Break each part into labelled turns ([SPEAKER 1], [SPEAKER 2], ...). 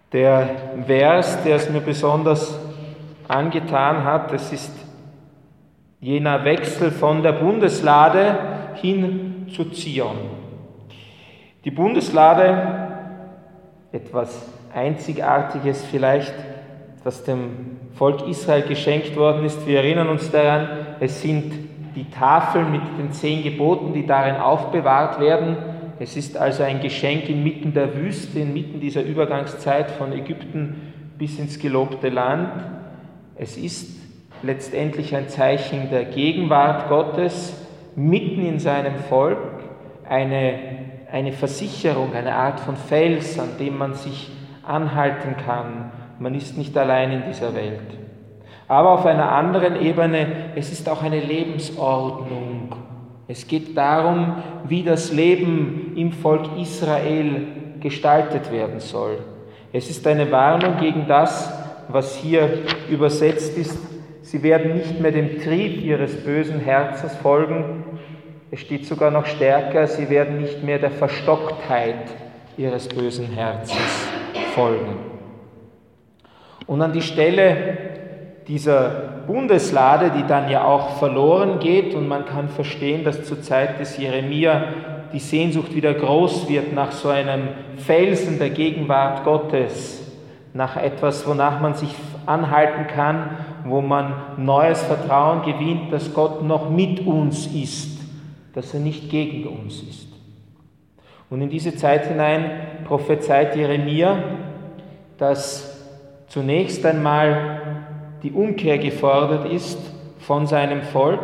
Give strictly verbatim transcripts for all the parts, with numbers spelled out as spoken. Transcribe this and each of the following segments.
[SPEAKER 1] Der Vers, der es mir besonders angetan hat, das ist jener Wechsel von der Bundeslade hin zu Zion. Die Bundeslade, etwas Einzigartiges vielleicht, was dem Volk Israel geschenkt worden ist. Wir erinnern uns daran, es sind die Tafeln mit den zehn Geboten, die darin aufbewahrt werden. Es ist also ein Geschenk inmitten der Wüste, inmitten dieser Übergangszeit von Ägypten bis ins gelobte Land. Es ist letztendlich ein Zeichen der Gegenwart Gottes mitten in seinem Volk, eine, eine Versicherung, eine Art von Fels, an dem man sich anhalten kann. Man ist nicht allein in dieser Welt. Aber auf einer anderen Ebene, es ist auch eine Lebensordnung. Es geht darum, wie das Leben im Volk Israel gestaltet werden soll. Es ist eine Warnung gegen das, was hier übersetzt ist. Sie werden nicht mehr dem Trieb ihres bösen Herzens folgen. Es steht sogar noch stärker, sie werden nicht mehr der Verstocktheit ihres bösen Herzens folgen. Und an die Stelle dieser Bundeslade, die dann ja auch verloren geht, und man kann verstehen, dass zur Zeit des Jeremia die Sehnsucht wieder groß wird nach so einem Felsen der Gegenwart Gottes, nach etwas, wonach man sich anhalten kann, wo man neues Vertrauen gewinnt, dass Gott noch mit uns ist, dass er nicht gegen uns ist. Und in diese Zeit hinein prophezeit Jeremia, dass zunächst einmal die Umkehr gefordert ist von seinem Volk,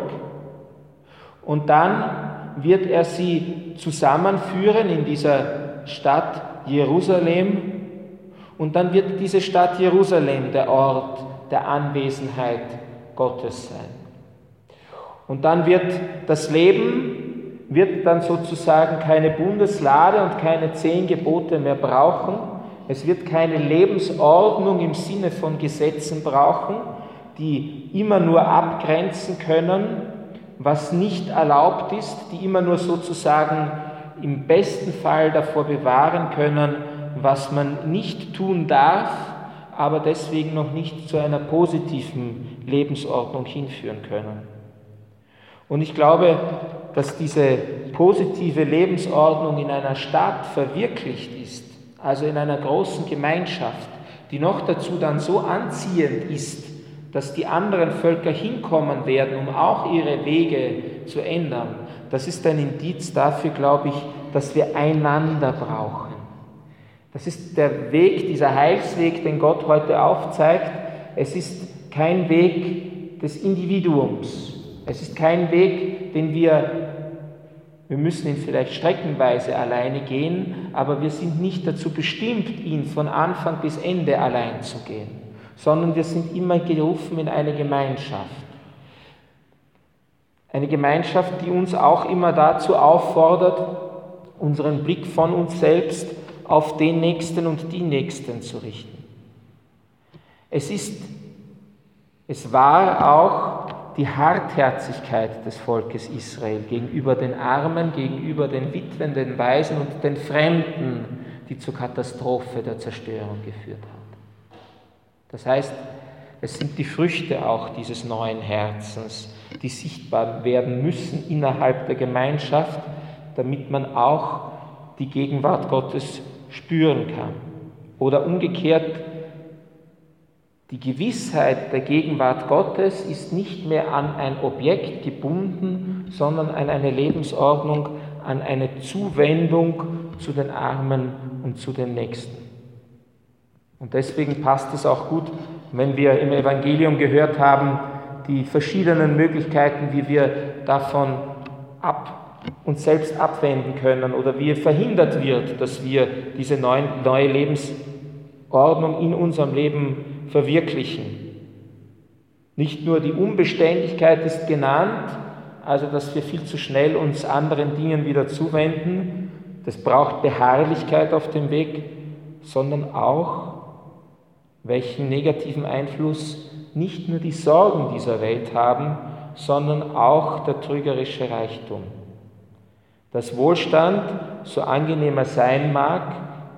[SPEAKER 1] und dann wird er sie zusammenführen in dieser Stadt Jerusalem, und dann wird diese Stadt Jerusalem der Ort der Anwesenheit Gottes sein. Und dann wird das Leben, wird dann sozusagen keine Bundeslade und keine zehn Gebote mehr brauchen. Es wird keine Lebensordnung im Sinne von Gesetzen brauchen, die immer nur abgrenzen können, was nicht erlaubt ist, die immer nur sozusagen im besten Fall davor bewahren können, was man nicht tun darf, aber deswegen noch nicht zu einer positiven Lebensordnung hinführen können. Und ich glaube, dass diese positive Lebensordnung in einer Stadt verwirklicht ist, also in einer großen Gemeinschaft, die noch dazu dann so anziehend ist, dass die anderen Völker hinkommen werden, um auch ihre Wege zu ändern. Das ist ein Indiz dafür, glaube ich, dass wir einander brauchen. Das ist der Weg, dieser Heilsweg, den Gott heute aufzeigt. Es ist kein Weg des Individuums. Es ist kein Weg, den wir, wir müssen ihn vielleicht streckenweise alleine gehen, aber wir sind nicht dazu bestimmt, ihn von Anfang bis Ende allein zu gehen, sondern wir sind immer gerufen in eine Gemeinschaft. Eine Gemeinschaft, die uns auch immer dazu auffordert, unseren Blick von uns selbst auf den Nächsten und die Nächsten zu richten. Es ist, es war auch die Hartherzigkeit des Volkes Israel gegenüber den Armen, gegenüber den Witwen, den Waisen und den Fremden, die zur Katastrophe der Zerstörung geführt hat. Das heißt, es sind die Früchte auch dieses neuen Herzens, die sichtbar werden müssen innerhalb der Gemeinschaft, damit man auch die Gegenwart Gottes spüren kann. Oder umgekehrt, die Gewissheit der Gegenwart Gottes ist nicht mehr an ein Objekt gebunden, sondern an eine Lebensordnung, an eine Zuwendung zu den Armen und zu den Nächsten. Und deswegen passt es auch gut, wenn wir im Evangelium gehört haben, die verschiedenen Möglichkeiten, wie wir davon ab uns selbst abwenden können oder wie verhindert wird, dass wir diese neue, neue Lebensordnung in unserem Leben verwirklichen. Nicht nur die Unbeständigkeit ist genannt, also dass wir viel zu schnell uns anderen Dingen wieder zuwenden, das braucht Beharrlichkeit auf dem Weg, sondern auch, welchen negativen Einfluss nicht nur die Sorgen dieser Welt haben, sondern auch der trügerische Reichtum. Dass Wohlstand, so angenehm er sein mag,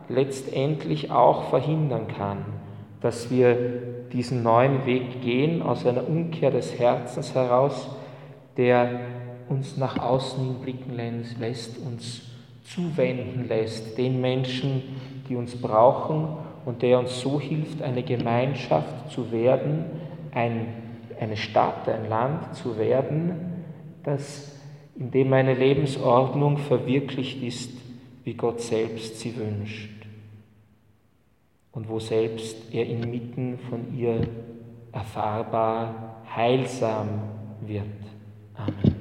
[SPEAKER 1] letztendlich auch verhindern kann, dass wir diesen neuen Weg gehen aus einer Umkehr des Herzens heraus, der uns nach außen hin blicken lässt, uns zuwenden lässt, den Menschen, die uns brauchen und der uns so hilft, eine Gemeinschaft zu werden, ein, eine Stadt, ein Land zu werden, das, in dem eine Lebensordnung verwirklicht ist, wie Gott selbst sie wünscht und wo selbst er inmitten von ihr erfahrbar, heilsam wird. Amen.